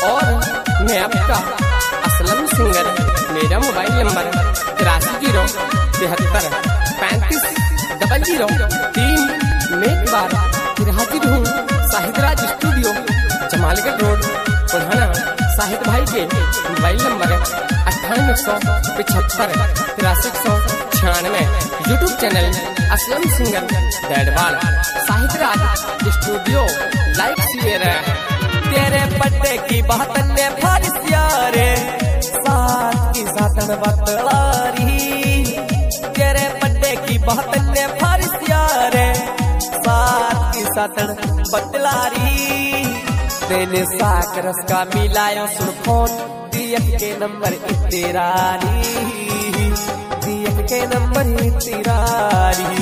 और मैं आपका असलम सिंगर। मेरा मोबाइल नंबर 8307350003। मैं एक बार फिर हाजिर हूँ शाहिदराज स्टूडियो, जमालगढ़ रोड, पुराना। शाहिद भाई के mobile number 9875 YouTube channel Aslam singer Dadwal Shahidraj studio. Like share. तेरे पट्टे की बात ने फारिसिया रे, साथ की सातन बतलारी। तेरे पट्टे की बात ने फारिसिया रे, साथ की सातन बतलारी। तेने साक रस का मिलायो सुन फोन, दियक के नंबर इतरारी, दियक के नंबर इतरारी।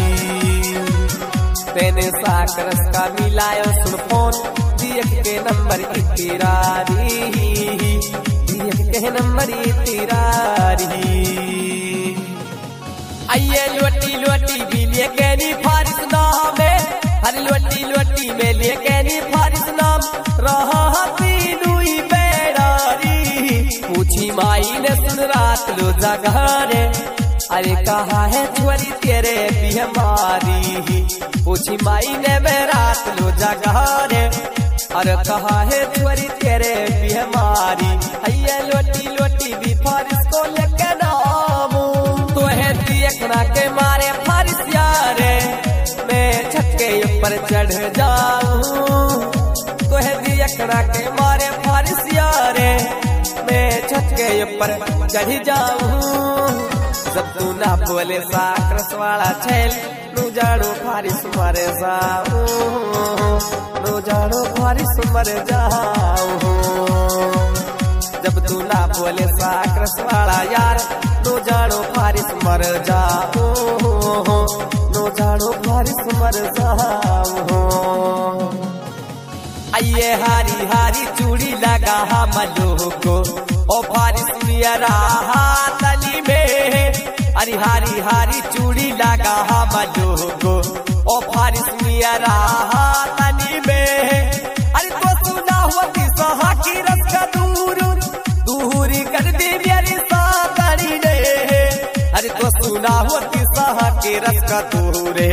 तेने साक रस का मिलायो सुन फोन, दियक के नंबर इतरारी, दियक के नंबर इतरारी। आइए लोटी लोटी भी लिए कहनी फारिस नाम है, हर लोटी लोटी में लिए कहनी फारिस नाम। रहा तीनों बेड़ारी, पूछी माई ने सुन रात लो जगारे। अरे कहा है छोरी तेरे बीमारी, पूछी माई ने मैं रात लो जगारे। अरे कहा है छोरी तेरे बीमारी। अये लोटी लोटी भी फारिस को लेके नाम, तो है देखना के मारे फारिस यारे। मैं छक्के ऊपर चढ़ जाऊं, तो है देखना के मारे फारिस यारे। मैं छक्के ऊपर चढ़ जाऊं, जब तू ना बोले साक्रस वाला छैल, नू जाड़ो फारिस मर जाऊं, नू जाड़ो फारिस मर जाऊं। जब तू ना बोले साक्रस वाला यार, नू जाड़ो फारिस मर जाऊं, नू जाड़ो फारिस मर जाऊं। आइए हारी हारी चूड़ी लगा हम लोगों को, ओ फारिस मेरा तली में। अरे हारी हारी चूड़ी लगा हम लोगों को, ओ फारिस मेरा तली में। अरे तो सुना हुआ कि सहा की रस का दूरी कर दी मेरी सातड़ी ने। अरे तो सुना हुआ कि सहा की रस का दूरे,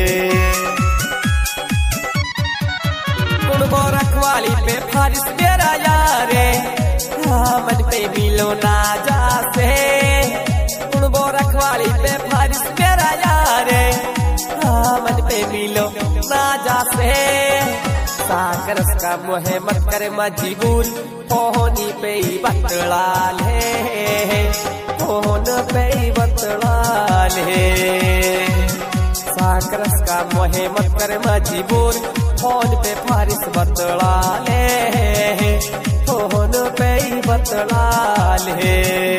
रखवाली पे फारिस मेरा यारे। मन पे मिलो ना जासे, उनको रखवाली पे फारिस मेरा यारे। मन पे मिलो ना जासे, साकरस का मोहे मत करे मजबूर, फोनी पे ही बतला ले, फोन पे ही बतला ले। साकरस का मोहे मत करे मजबूर, फोन पे फारिस बतला ले, फोन पे ही बतला ले।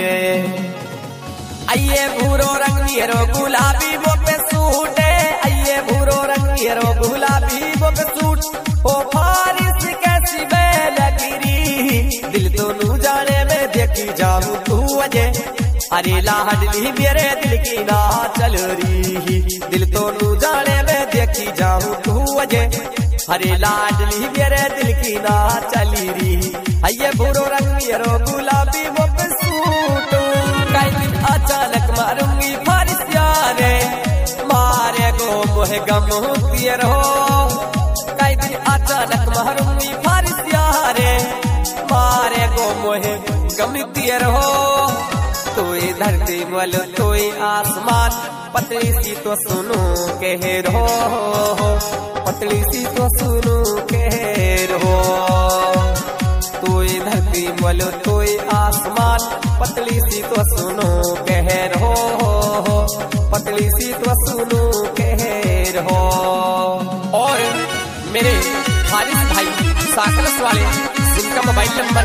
आइए भूरो रंग मेरो गुलाबी वो पे सूट है, आइए भूरो रंग मेरो गुलाबी वो पे सूट। ओ फारिस कैसी बेलगिरी, दिल तो नू जाने में देखी जाऊं तू अजय। अरे लाडली मेरे दिल की ना चल रही, दिल तो नू जाने में देखी जाऊं तू अजय। अरे लाडली मेरे दिल की ना चली रही। आइए भूरो रंग मेरो गुलाबी वो पे सूट, कई दिन अचानक मारूंगी फारिस यारे। मारे गो मोहे गम पियर हो, कई दिन अचानक मारूंगी फारिस यारे। मारे गो मोहे गम पियर हो, तो ये धरती वालो तो ये आसमान, पतली सी तो सुनो कह रहो, पतली सी तो सुनो कह रहो। तो ये धरती वालो तो ये आसमान, पतली सी तो सुनो कह रहो, पतली सी तो सुनो कह रहो। और मेरे फारिस भाई साकरस वाले, जिनका मोबाइल नंबर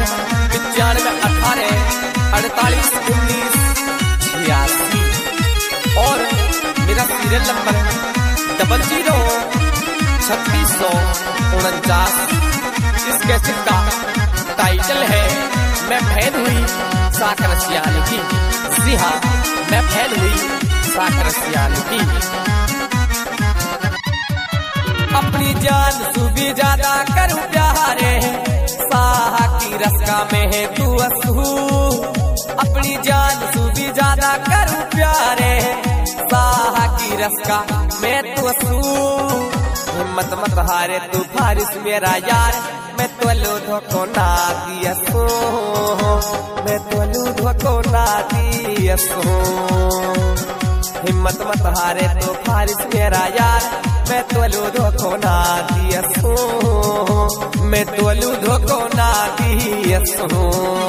9518481986 और मेरा सीरियल नंबर 003649। इस कैसेट का टाइटल है मैं फैन हुई साकरस यानी की। जी हाँ, मैं फैन हुई साकरस यानी की। अपनी जान तू भी ज्यादा करूं प्यारे, साहा की रस्का में है तू असू। अपनी जान तू भी ज्यादा करूं प्यारे, साहा की रस्का में तू असू। हिम्मत मत हारे तू फारिस मेरा यार, मैं तोलू धोखो ना दियसो, मैं तोलू धोखो ना दियसो। हिम्मत मत हारे तू फारिस मेरा यार, मैं तोलू धोखो ना दियसो, मैं तोलू धोखो ना दियसो।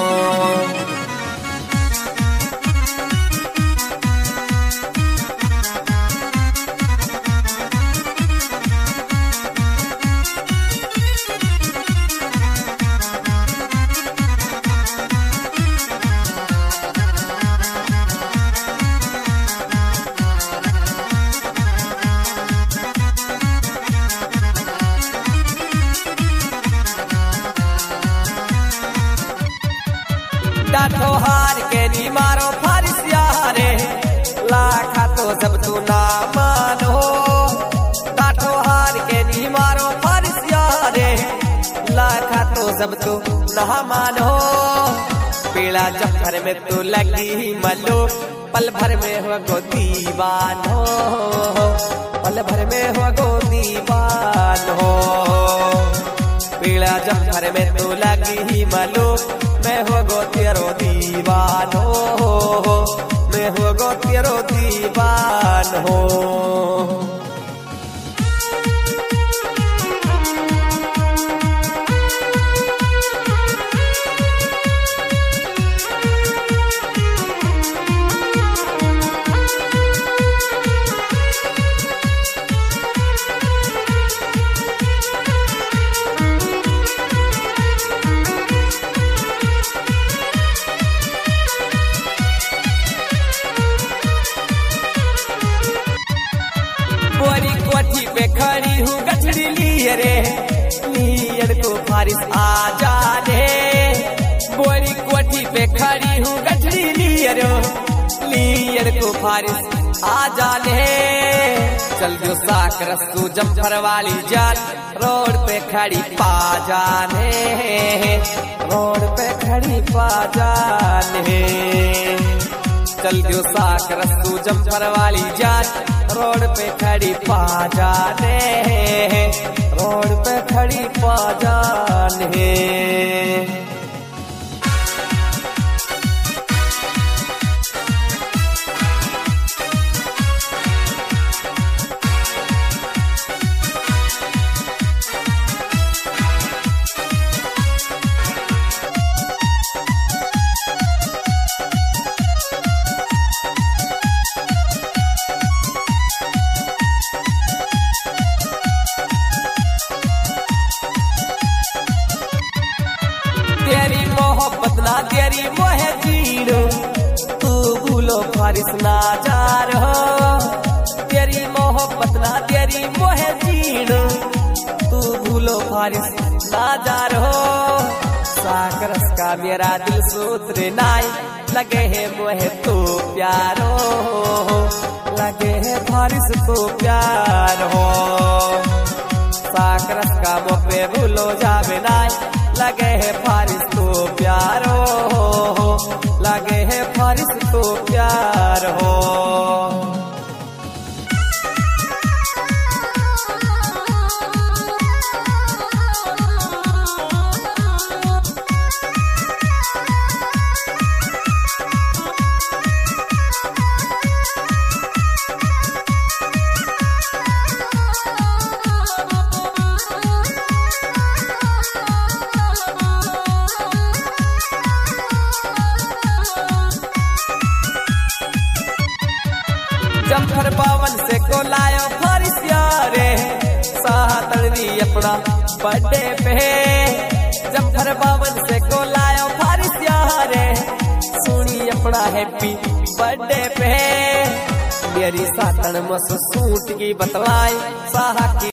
डाठो हार के नी मारो फारिस यारे, लाखा तो जब तू ना मानो। डाठो हार के नी मारो फारिस यारे, लाखा तो जब तू ना मानो। पीला चक्कर में तू लगी मलो, पल भर में हो गो दीवानो, पल भर में हो गो दीवानो। पीला चक्कर में तू लगी मलो, मैं हो गो तेरो दीवानो, मैं हो गो तेरो दीवानो। बोरी कोठी पे खड़ी हूँ गठड़ी लिए रे, लीयर को फारिस आ जाने। बोरी कोठी पे खड़ी हूँ गठड़ी लिए रे, लीयर को फारिस आ जाने। चल जो साक रस्तू जम्फर वाली जान, रोड पे खड़ी पा जाने, रोड पे खड़ी पा जाने। चल जो साक रस्तू जम्फर वाली जान, रोड पे खड़ी पा जाने, रोड पे खड़ी पा जाने। तेरी मोहब्बत ना तेरी मोहे जीरो, तू भूलो फारिस ना जा रहो। तेरी मोहब्बत ना तेरी मोहे जीरो, तू भूलो फारिस ना जा रहो। साकरस का मेरा दिल सूत्र नाई, लगे है मोहे तो प्यारो, लगे है फारिस तो प्यार हो। साकरस का मोपे भूलो जावे नाई, लगे है फारिस तो प्यारो, लगे है फारिस तो प्यार हो। जम्फर बावन से को लायो फारिस यारे, साहा तड़वी अपना बर्थडे पे। जम्फर बावन से को लायो फारिस यारे, सुनी अपना हैप्पी बर्थडे पे। मेरी सातन मस सूट की बतलाई, साहा की